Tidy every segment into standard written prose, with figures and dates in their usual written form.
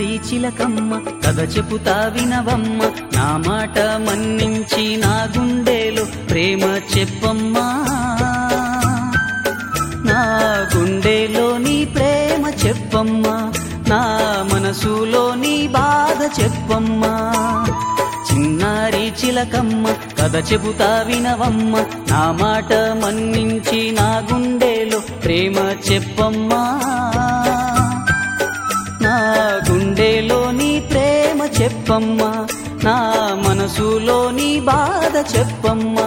చిన్నారి చిలకమ్మ కథ చెబుతా వినవమ్మ, నా మాట మన్నించి నా గుండెలో ప్రేమ చెప్పమ్మా. నా గుండెలోని ప్రేమ చెప్పమ్మా, నా మనసులోని బాధ చెప్పమ్మా. చిన్నారి చిలకమ్మ కథ చెబుతా వినవమ్మ, నా మాట మన్నించి నా గుండెలో ప్రేమ చెప్పమ్మా. నా గుండెలోని ప్రేమ చెప్పమ్మా, నా మనసులోని బాధ చెప్పమ్మా.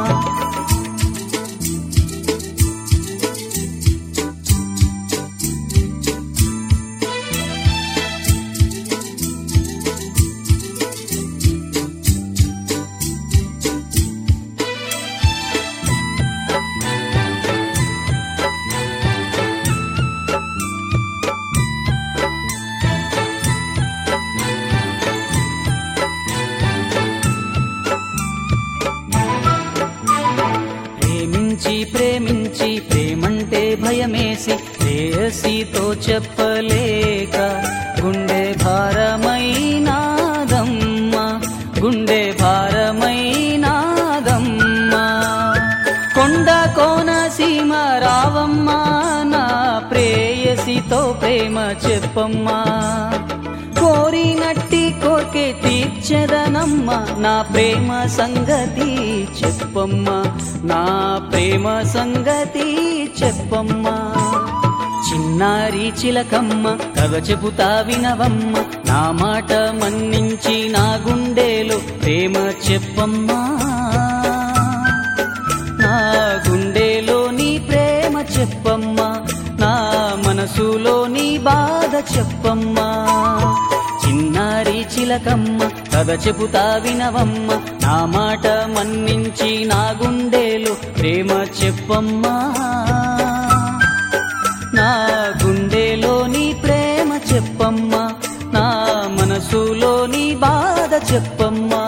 ప్రేమించి ప్రేమంటే భయమేసి ప్రేయసితో చెప్పలేక గుండె భారమైనాదమ్మా, గుండె భారమైనాదమ్మా. కొండ కోన సీమ రావమ్మా, నా ప్రేయసితో ప్రేమ చెప్పమ్మా. కోరినట్టి కోర్కె తీర్చెదనమ్మ, నా ప్రేమ సంగతి చెప్పమ్మా, నా ప్రేమ సంగతి చెప్పమ్మా. చిన్నారి చిలకమ్మ కథ చెబుతా వినవమ్మ, నా మాట మన్నించి నా గుండెలో ప్రేమ చెప్పమ్మా. నా గుండెలోని ప్రేమ చెప్పమ్మా, నా మనసులోని బాధ చెప్పమ్మా. చిన్నారి చిలకమ్మ కథ చెబుతా వినవమ్మ, నా మాట మన్నించి నా గుండెలో ప్రేమ చెప్పమ్మా. నా గుండెలోని ప్రేమ చెప్పమ్మా, నా మనసులోని బాధ చెప్పమ్మా.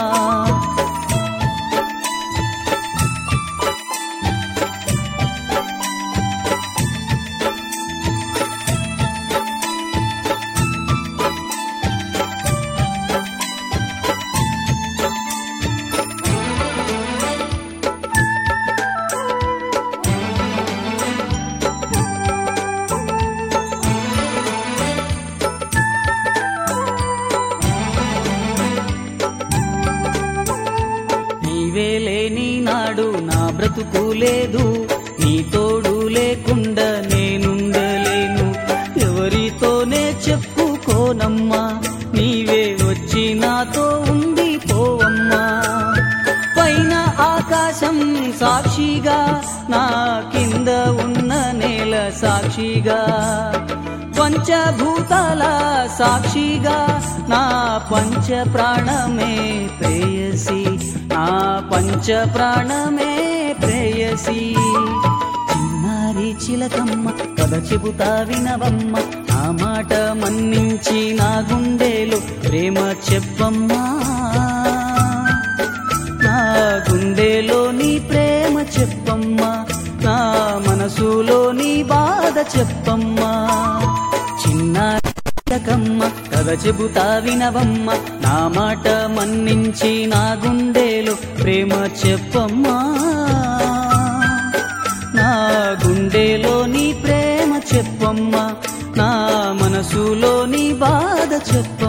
నీవేలేని నాడు నా బ్రతుకు లేదు, నీ తోడు లేకుండా నేనుండలేను. ఎవరితోనే చెప్పుకోనమ్మా, నీవే వచ్చి నాతో ఉండిపోవమ్మా. పైన ఆకాశం సాక్షిగా, నా కింద ఉన్న నేల సాక్షిగా, పంచభూతాల సాక్షిగా, నా పంచ ప్రాణమే ప్రేయసి, నా పంచ ప్రాణమే ప్రేయసి. చిన్నారి చిలకమ్మ కథ చెబుతా వినవమ్మ, నా మాట మన్నించి నా గుండెలో ప్రేమ చెప్పమ్మా. నా గుండెలోని ప్రేమ చెప్పమ్మా, నా మనసులోని బాధ చెప్పమ్మా. చిన్నారి చిలకమ్మ కథ చెబుతా వినవమ్మ, నా మాట మన్నించి నా గుండెలో ప్రేమ చెప్పమ్మా. నా గుండెలోని ప్రేమ చెప్పమ్మా, నా మనసులోని బాధ చెప్పమ్మా.